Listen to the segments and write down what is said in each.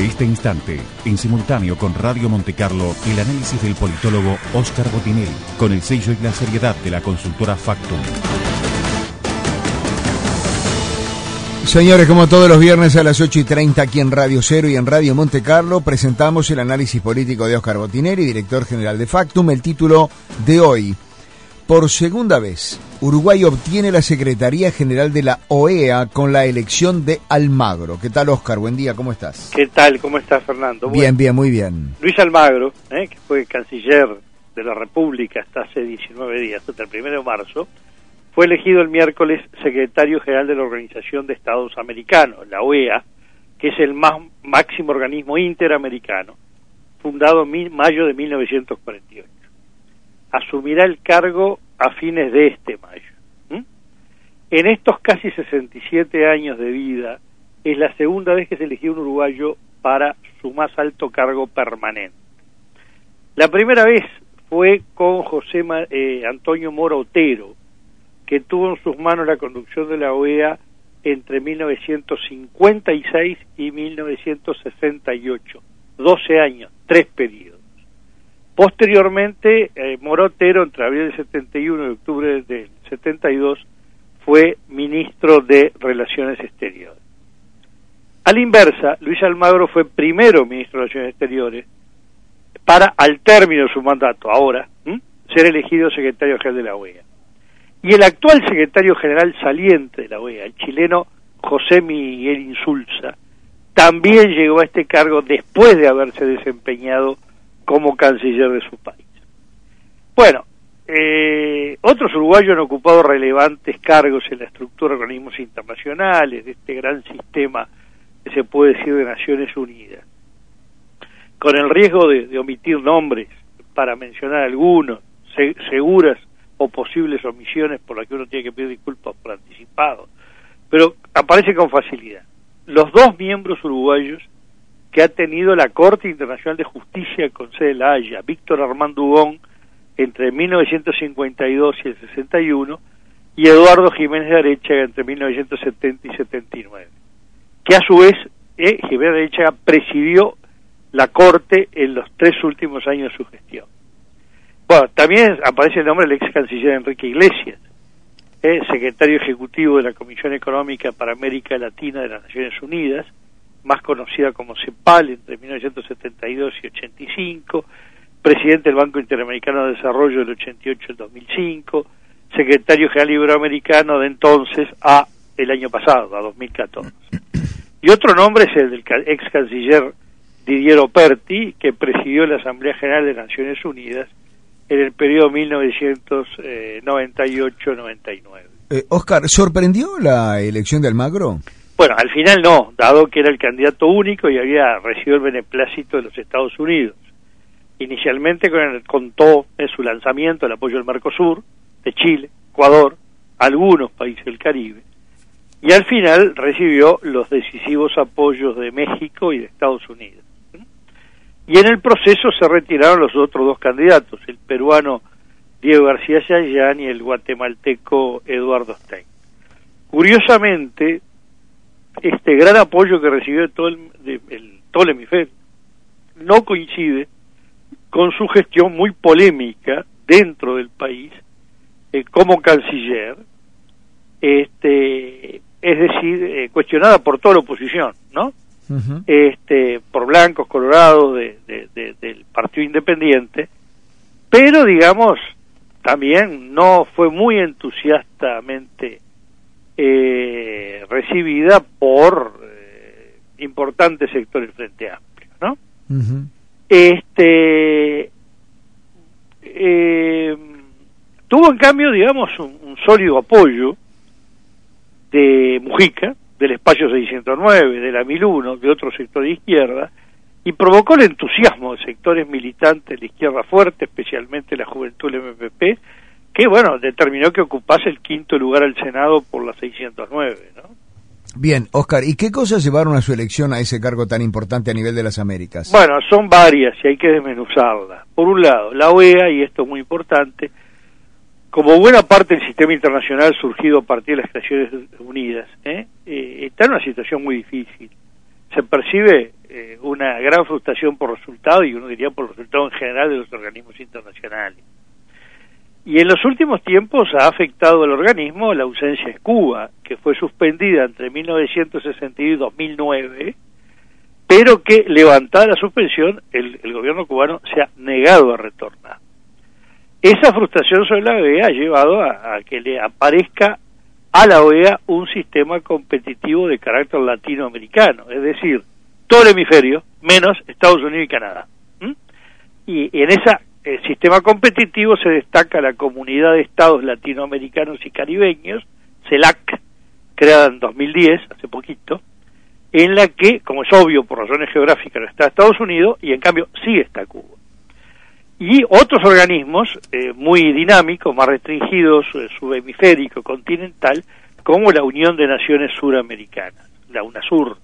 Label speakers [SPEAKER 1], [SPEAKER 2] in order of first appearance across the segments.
[SPEAKER 1] Desde este instante, en simultáneo con Radio Montecarlo, el análisis del politólogo Óscar Botinelli, con el sello y la seriedad de la consultora Factum.
[SPEAKER 2] Señores, como todos los viernes a las 8:30 aquí en Radio Cero y en Radio Montecarlo, presentamos el análisis político de Óscar Botinelli, director general de Factum. El título de hoy: por segunda vez, Uruguay obtiene la Secretaría General de la OEA con la elección de Almagro. ¿Qué tal, Óscar? Buen día, ¿cómo estás?
[SPEAKER 3] ¿Qué tal? ¿Cómo estás, Fernando?
[SPEAKER 2] Bien, bien, muy bien.
[SPEAKER 3] Luis Almagro, que fue canciller de la República hasta hace 19 días, hasta el 1 de marzo, fue elegido el miércoles secretario general de la Organización de Estados Americanos, la OEA, que es el máximo organismo interamericano, fundado en mayo de 1948. Asumirá el cargo a fines de este mayo. En estos casi 67 años de vida, es la segunda vez que se eligió un uruguayo para su más alto cargo permanente. La primera vez fue con José Antonio Mora Otero, que tuvo en sus manos la conducción de la OEA entre 1956 y 1968, 12 años, 3 periodos. Posteriormente, Mora Otero, entre abril del 71 y octubre del 72, fue ministro de Relaciones Exteriores. A la inversa, Luis Almagro fue primero ministro de Relaciones Exteriores para, al término de su mandato, ahora, ser elegido secretario general de la OEA. Y el actual secretario general saliente de la OEA, el chileno José Miguel Insulza, también llegó a este cargo después de haberse desempeñado como canciller de su país. Bueno, otros uruguayos han ocupado relevantes cargos en la estructura de organismos internacionales, de este gran sistema que se puede decir de Naciones Unidas. Con el riesgo de omitir nombres, para mencionar algunos, seguras o posibles omisiones por las que uno tiene que pedir disculpas por anticipado, pero aparece con facilidad. Los dos miembros uruguayos que ha tenido la Corte Internacional de Justicia con sede en La Haya, Víctor Armando Ugón, entre 1952 y el 61, y Eduardo Jiménez de Arechaga entre 1970 y 79, que a su vez Jiménez de Arechaga presidió la Corte en los 3 últimos años de su gestión. Bueno, también aparece el nombre del ex canciller Enrique Iglesias, secretario ejecutivo de la Comisión Económica para América Latina de las Naciones Unidas, más conocida como CEPAL, entre 1972 y 85, presidente del Banco Interamericano de Desarrollo del 88 al 2005, secretario general iberoamericano de entonces a el año pasado, a 2014. Y otro nombre es el del ex canciller Didier Operti, que presidió la Asamblea General de Naciones Unidas en el periodo 1998-99.
[SPEAKER 2] Óscar, ¿sorprendió la elección de Almagro?
[SPEAKER 3] Bueno, al final no, dado que era el candidato único y había recibido el beneplácito de los Estados Unidos. Inicialmente contó en su lanzamiento el apoyo del Mercosur, de Chile, Ecuador, algunos países del Caribe, y al final recibió los decisivos apoyos de México y de Estados Unidos. Y en el proceso se retiraron los otros dos candidatos, el peruano Diego García Chayán y el guatemalteco Eduardo Stein. Curiosamente, este gran apoyo que recibió todo el hemisferio no coincide con su gestión muy polémica dentro del país como canciller, es decir, cuestionada por toda la oposición, ¿no? Uh-huh. Por blancos, colorados del Partido Independiente, pero digamos también no fue muy entusiastamente recibida por importantes sectores del Frente Amplio, ¿no? Uh-huh. Tuvo en cambio, digamos, un sólido apoyo de Mujica, del Espacio 609, de la 1001, de otro sector de izquierda, y provocó el entusiasmo de sectores militantes de la izquierda fuerte, especialmente la juventud del MPP, que, bueno, determinó que ocupase el 5º lugar al Senado por la 609, ¿no?
[SPEAKER 2] Bien, Óscar, ¿y qué cosas llevaron a su elección a ese cargo tan importante a nivel de las Américas?
[SPEAKER 3] Bueno, son varias y hay que desmenuzarlas. Por un lado, la OEA, y esto es muy importante, como buena parte del sistema internacional surgido a partir de las Naciones Unidas, está en una situación muy difícil. Se percibe una gran frustración por resultados, y uno diría por resultados en general de los organismos internacionales. Y en los últimos tiempos ha afectado al organismo la ausencia de Cuba, que fue suspendida entre 1962 y 2009, pero que, levantada la suspensión, el gobierno cubano se ha negado a retornar. Esa frustración sobre la OEA ha llevado a que le aparezca a la OEA un sistema competitivo de carácter latinoamericano, es decir, todo el hemisferio, menos Estados Unidos y Canadá. Y en ese sistema competitivo se destaca la Comunidad de Estados Latinoamericanos y Caribeños, CELAC, creada en 2010, hace poquito, en la que, como es obvio por razones geográficas, no está Estados Unidos, y en cambio sí está Cuba. Y otros organismos muy dinámicos, más restringidos, subhemisférico, continental, como la Unión de Naciones Suramericanas, la UNASUR.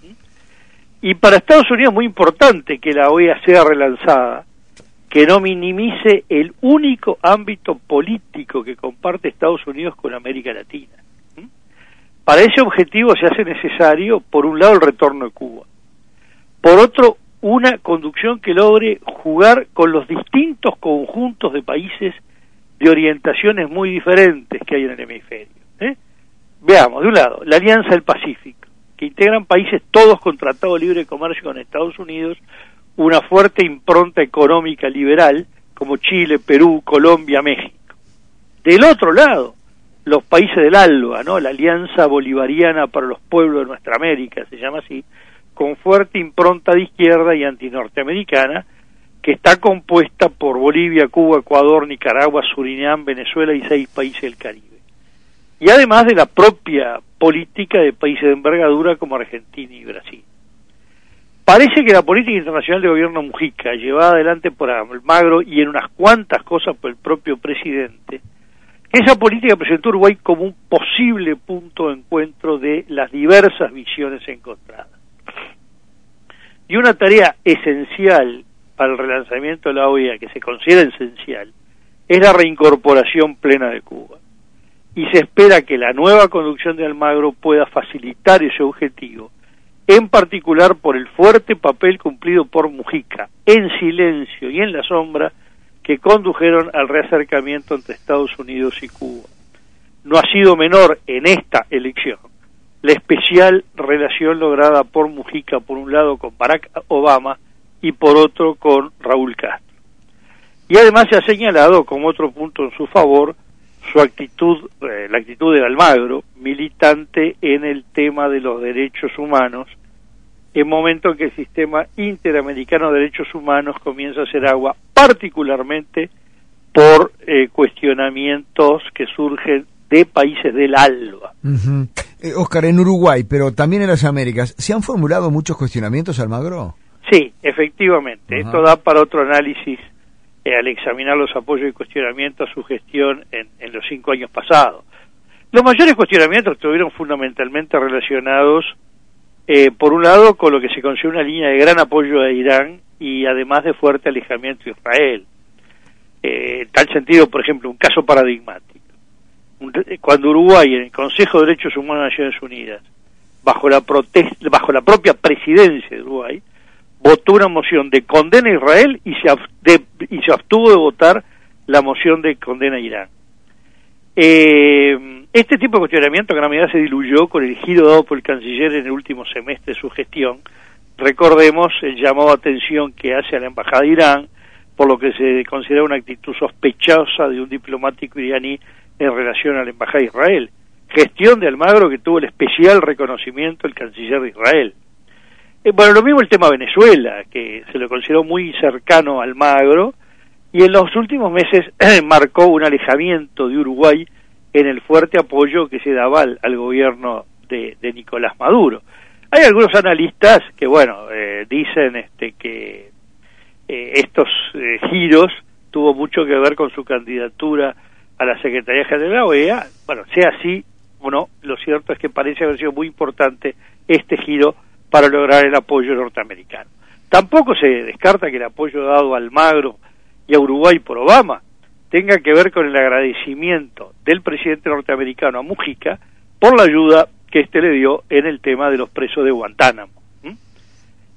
[SPEAKER 3] Y para Estados Unidos es muy importante que la OEA sea relanzada, que no minimice el único ámbito político que comparte Estados Unidos con América Latina. Para ese objetivo se hace necesario, por un lado, el retorno de Cuba, por otro, una conducción que logre jugar con los distintos conjuntos de países de orientaciones muy diferentes que hay en el hemisferio. Veamos, de un lado, la Alianza del Pacífico, que integran países todos con tratado de libre comercio con Estados Unidos, una fuerte impronta económica liberal, como Chile, Perú, Colombia, México. Del otro lado, los países del ALBA, ¿no? La Alianza Bolivariana para los Pueblos de Nuestra América, se llama así, con fuerte impronta de izquierda y antinorteamericana, que está compuesta por Bolivia, Cuba, Ecuador, Nicaragua, Surinam, Venezuela y 6 países del Caribe. Y además de la propia política de países de envergadura como Argentina y Brasil. Parece que la política internacional del gobierno Mujica, llevada adelante por Almagro y en unas cuantas cosas por el propio presidente, esa política presentó a Uruguay como un posible punto de encuentro de las diversas visiones encontradas. Y una tarea esencial para el relanzamiento de la OEA, que se considera esencial, es la reincorporación plena de Cuba. Y se espera que la nueva conducción de Almagro pueda facilitar ese objetivo, en particular por el fuerte papel cumplido por Mujica, en silencio y en la sombra, que condujeron al reacercamiento entre Estados Unidos y Cuba. No ha sido menor en esta elección la especial relación lograda por Mujica, por un lado con Barack Obama y por otro con Raúl Castro. Y además se ha señalado como otro punto en su favor su actitud, la actitud de Almagro, militante en el tema de los derechos humanos, en momento en que el sistema interamericano de derechos humanos comienza a hacer agua, particularmente por cuestionamientos que surgen de países del ALBA.
[SPEAKER 2] Óscar, en Uruguay, pero también en las Américas, ¿se han formulado muchos cuestionamientos, Almagro?
[SPEAKER 3] Sí, efectivamente. Esto da para otro análisis al examinar los apoyos y cuestionamientos a su gestión en los 5 años pasados. Los mayores cuestionamientos estuvieron fundamentalmente relacionados, por un lado, con lo que se considera una línea de gran apoyo a Irán y además de fuerte alejamiento de Israel. En tal sentido, por ejemplo, un caso paradigmático. Cuando Uruguay, en el Consejo de Derechos Humanos de Naciones Unidas, bajo la propia presidencia de Uruguay, votó una moción de condena a Israel y se abstuvo de votar la moción de condena a Irán. Este tipo de cuestionamiento en gran medida se diluyó con el giro dado por el canciller en el último semestre de su gestión. Recordemos el llamado de atención que hace a la embajada de Irán por lo que se considera una actitud sospechosa de un diplomático iraní en relación a la embajada de Israel. Gestión de Almagro que tuvo el especial reconocimiento del canciller de Israel. Bueno, lo mismo el tema Venezuela, que se lo consideró muy cercano a Almagro, y en los últimos meses marcó un alejamiento de Uruguay en el fuerte apoyo que se daba al gobierno de Nicolás Maduro. Hay algunos analistas que, bueno, dicen que estos giros tuvo mucho que ver con su candidatura a la Secretaría General de la OEA. Bueno, sea así o no, lo cierto es que parece haber sido muy importante este giro para lograr el apoyo norteamericano. Tampoco se descarta que el apoyo dado a Almagro y a Uruguay por Obama tenga que ver con el agradecimiento del presidente norteamericano a Mujica por la ayuda que éste le dio en el tema de los presos de Guantánamo.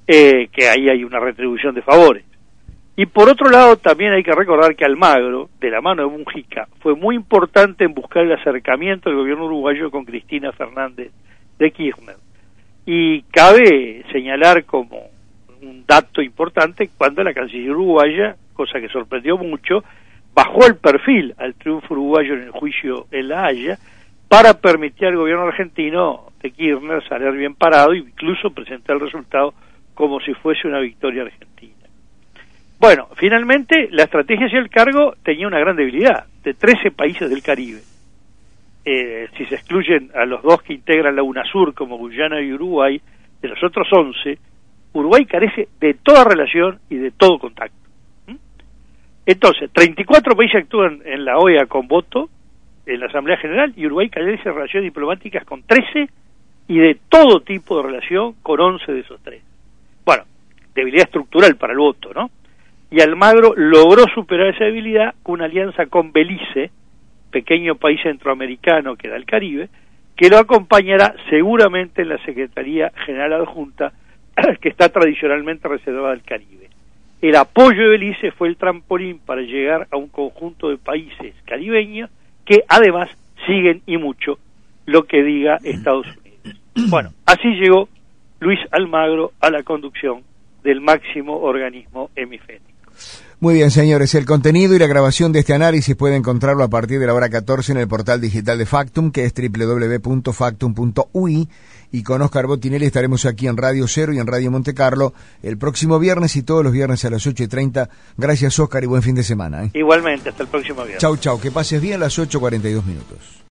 [SPEAKER 3] que ahí hay una retribución de favores. Y por otro lado, también hay que recordar que Almagro, de la mano de Mujica, fue muy importante en buscar el acercamiento del gobierno uruguayo con Cristina Fernández de Kirchner. Y cabe señalar como un dato importante cuando la canciller uruguaya, cosa que sorprendió mucho, bajó el perfil al triunfo uruguayo en el juicio en La Haya para permitir al gobierno argentino de Kirchner salir bien parado e incluso presentar el resultado como si fuese una victoria argentina. Bueno, finalmente la estrategia hacia el cargo tenía una gran debilidad, de 13 países del Caribe. Si se excluyen a los dos que integran la UNASUR como Guyana y Uruguay, de los otros 11, Uruguay carece de toda relación y de todo contacto. Entonces, 34 países actúan en la OEA con voto, en la Asamblea General, y Uruguay carece de relaciones diplomáticas con 13 y de todo tipo de relación con 11 de esos 3. Bueno, debilidad estructural para el voto, ¿no? Y Almagro logró superar esa debilidad con una alianza con Belice, pequeño país centroamericano que da el Caribe, que lo acompañará seguramente en la Secretaría General Adjunta, que está tradicionalmente reservada al Caribe. El apoyo de Belice fue el trampolín para llegar a un conjunto de países caribeños que además siguen y mucho lo que diga Estados Unidos. Bueno, así llegó Luis Almagro a la conducción del máximo organismo hemisférico.
[SPEAKER 2] Muy bien, señores, el contenido y la grabación de este análisis puede encontrarlo a partir de la hora 14 en el portal digital de Factum, que es www.factum.ui, y con Oscar Botinelli estaremos aquí en Radio Cero y en Radio Monte Carlo el próximo viernes y todos los viernes a las 8:30. Gracias, Oscar, y buen fin de semana.
[SPEAKER 3] Igualmente, hasta el próximo viernes.
[SPEAKER 2] Chau, que pases bien, las 8:42.